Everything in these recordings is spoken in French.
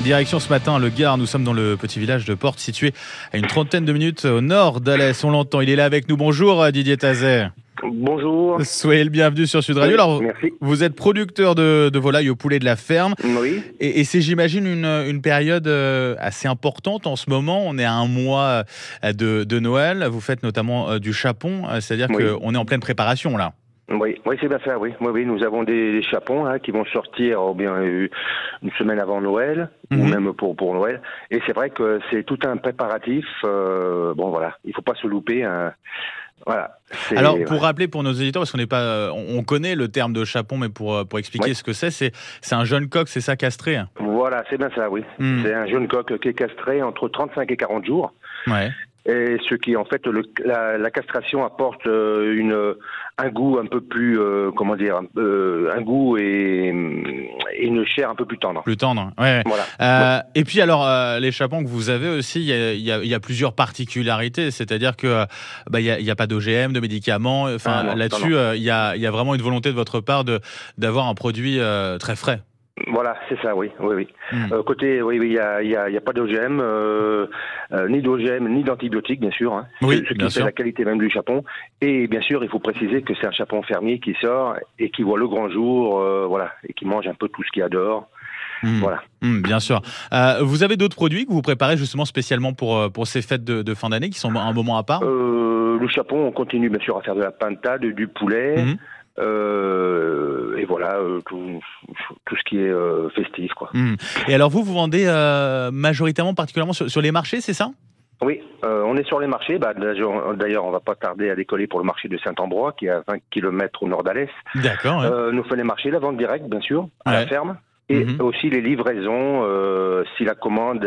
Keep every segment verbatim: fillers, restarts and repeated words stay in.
Direction ce matin le Gard, nous sommes dans le petit village de Portes situé à une trentaine de minutes au nord d'Alès. On l'entend, il est là avec nous. Bonjour Didier Tazet. Bonjour. Soyez le bienvenu sur Sud Radio. Oui, Alors, merci. Vous êtes producteur de, de volailles au poulet de la ferme. Oui. Et, et c'est, j'imagine, une, une période assez importante en ce moment. On est à un mois de, de Noël. Vous faites notamment du chapon, c'est-à-dire oui. qu'on est en pleine préparation là. Oui, oui, c'est bien ça, oui. Oui, oui, nous avons des, des chapons hein, qui vont sortir oh bien euh, une semaine avant Noël, mm-hmm. ou même pour pour Noël. Et c'est vrai que c'est tout un préparatif. Euh, bon, voilà, il faut pas se louper. Hein. Voilà. Alors, pour rappeler pour nos éditeurs, parce qu'on n'est pas, on connaît le terme de chapon, mais pour pour expliquer oui. ce que c'est, c'est c'est un jeune coq, c'est ça, castré. Voilà, c'est bien ça, oui. Mm. C'est un jeune coq qui est castré entre trente-cinq et quarante jours. Ouais. Et ce qui, en fait, le, la, la castration apporte euh, une, un goût un peu plus, euh, comment dire, euh, un goût et, et une chair un peu plus tendre. Plus tendre, ouais. Voilà. Euh, ouais. Et puis alors, euh, les chapons que vous avez aussi, il y a, y a, y a plusieurs particularités, c'est-à-dire que bah, y a, y a pas d'O G M, de médicaments. Enfin, ah, là-dessus, il euh, y, a, y a vraiment une volonté de votre part de d'avoir un produit euh, très frais. Voilà, c'est ça, oui, oui, oui. Mmh. Euh, côté, oui, oui, il y a, il y a, il y a pas d'O G M, euh, euh, ni d'O G M, ni d'antibiotiques, bien sûr. Hein, oui, ce qui bien fait sûr. la qualité même du chapon. Et bien sûr, il faut préciser que c'est un chapon fermier qui sort et qui voit le grand jour, euh, voilà, et qui mange un peu tout ce qu'il y a dehors. Mmh. Voilà. Mmh, bien sûr. Euh, vous avez d'autres produits que vous préparez justement spécialement pour pour ces fêtes de, de fin d'année qui sont un moment à part? euh, Le chapon, on continue bien sûr à faire de la pintade, du poulet. Mmh. Euh, et voilà, euh, tout, tout ce qui est euh, festif, quoi. Mmh. Et alors vous, vous vendez euh, majoritairement, particulièrement sur, sur les marchés, c'est ça? Oui, euh, on est sur les marchés. Bah, d'ailleurs, on va pas tarder à décoller pour le marché de Saint-Ambrois, qui est à vingt kilomètres au nord d'Alès. D'accord. Ouais. Euh, nous faisons les marchés, la vente directe, bien sûr, à ouais. la ferme. Et mmh. aussi les livraisons, euh, si la commande...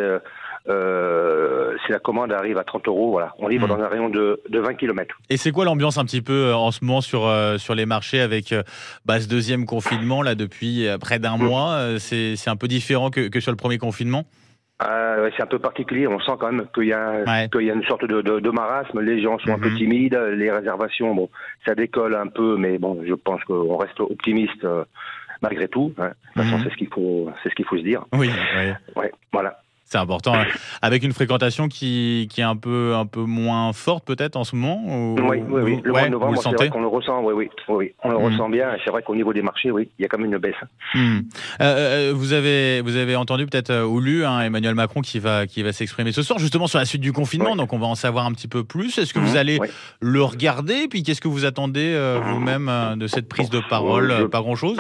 Euh, si la commande arrive à trente euros, voilà, on livre mmh. dans un rayon de, de vingt kilomètres. Et c'est quoi l'ambiance un petit peu euh, en ce moment sur, euh, sur les marchés avec euh, bah, ce deuxième confinement là depuis euh, près d'un mmh. mois euh, c'est, c'est un peu différent que, que sur le premier confinement? Euh, ouais, c'est un peu particulier, on sent quand même qu'il y a, ouais. qu'il y a une sorte de, de, de marasme, les gens sont mmh. un peu timides, les réservations, bon, ça décolle un peu, mais bon, je pense qu'on reste optimiste euh, malgré tout. Hein. De toute façon, mmh. c'est ce qu'il faut, c'est ce qu'il faut se dire. Oui, oui. Ouais, voilà. C'est important, hein. Avec une fréquentation qui, qui est un peu, un peu moins forte peut-être en ce moment ou... Oui, oui, oui. Le ouais, mois de novembre, c'est vrai qu'on le ressent, oui, oui, oui. On le mmh. ressent bien. C'est vrai qu'au niveau des marchés, oui, il y a quand même une baisse. Mmh. Euh, vous avez, vous avez entendu peut-être euh, ou lu hein, Emmanuel Macron qui va, qui va s'exprimer ce soir justement sur la suite du confinement. Oui. Donc on va en savoir un petit peu plus. Est-ce que mmh. vous allez oui. le regarder? Puis qu'est-ce que vous attendez euh, vous-même euh, de cette prise de parole? Je... Pas grand-chose.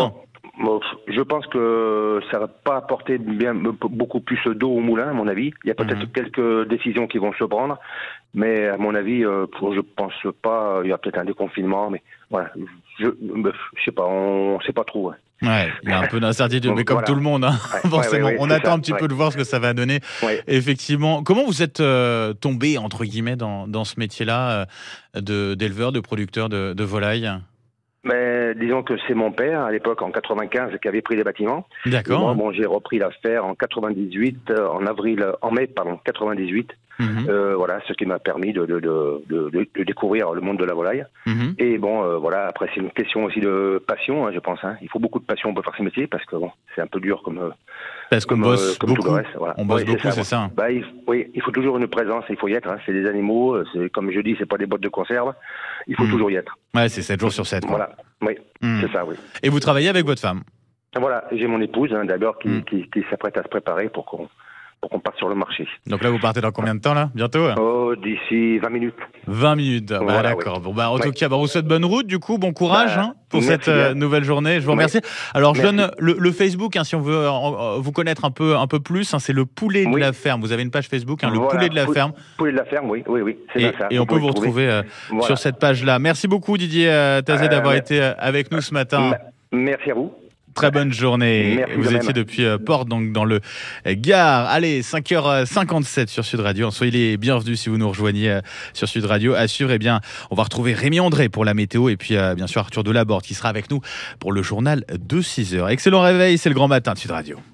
Je pense que ça va pas apporter bien, beaucoup plus d'eau au moulin, à mon avis. Il y a peut-être mmh. quelques décisions qui vont se prendre, mais à mon avis, euh, je pense pas. Il y a peut-être un déconfinement, mais voilà. Je, je sais pas, on sait pas trop. Ouais, ouais il y a un peu d'incertitude, mais comme voilà. tout le monde, hein, ouais, forcément. Ouais, ouais, on attend ça. un petit ouais. peu de voir ce que ça va donner. Ouais. Effectivement. Comment vous êtes euh, tombé entre guillemets dans, dans ce métier-là euh, de d'éleveur, de producteur de, de volailles? Mais disons que c'est mon père, à l'époque, en quatre-vingt-quinze, qui avait pris les bâtiments. D'accord. Moi, bon, j'ai repris l'affaire en quatre-vingt-dix-huit, euh, en avril, en mai, pardon, quatre-vingt-dix-huit. Mm-hmm. Euh, voilà, ce qui m'a permis de, de, de, de, de découvrir le monde de la volaille. Mm-hmm. Et bon, euh, voilà, après, c'est une question aussi de passion, hein, je pense. Hein. Il faut beaucoup de passion pour faire ce métier, parce que bon, c'est un peu dur comme... Euh, parce qu'on comme, bosse euh, comme beaucoup. Tout le reste, voilà. On bosse oui, beaucoup, c'est ça. c'est ça. Bah, il, oui, il faut toujours une présence, il faut y être. Hein. C'est des animaux, c'est, comme je dis, c'est pas des boîtes de conserve. Il faut mm. toujours y être. Ouais, c'est sept jours sur sept. Quoi. Voilà, oui, mm. c'est ça, oui. Et vous travaillez avec votre femme? Voilà, j'ai mon épouse, hein, d'abord, qui, mm. qui, qui s'apprête à se préparer pour qu'on, pour qu'on parte sur le marché. Donc là, vous partez dans combien de temps, là? Bientôt? Oh, d'ici vingt minutes. vingt minutes, bah, voilà, d'accord. Oui. Bon, bah, en ouais. tout cas, bah, on vous souhaite bonne route, du coup, bon courage bah, hein, pour cette euh, nouvelle journée. Je vous remercie. Oui. Alors, je merci. donne le, le Facebook, hein, si on veut euh, vous connaître un peu, un peu plus, hein, c'est le poulet oui. de la ferme. Vous avez une page Facebook, hein, le voilà. poulet de la Pou- ferme. Poulet de la ferme, oui, oui, oui. C'est et, ça. Et on peut vous retrouver euh, voilà. sur cette page-là. Merci beaucoup, Didier euh, Tazet, euh, d'avoir été avec nous ce matin. Merci à vous. Très bonne journée. Merci vous étiez même. depuis euh, Portes, donc dans le Gard. Allez, cinq heures cinquante-sept sur Sud Radio. Soyez les bienvenus si vous nous rejoignez euh, sur Sud Radio. À suivre, eh bien, on va retrouver Rémi André pour la météo et puis euh, bien sûr Arthur Delaborde qui sera avec nous pour le journal de six heures. Excellent réveil, c'est le grand matin de Sud Radio.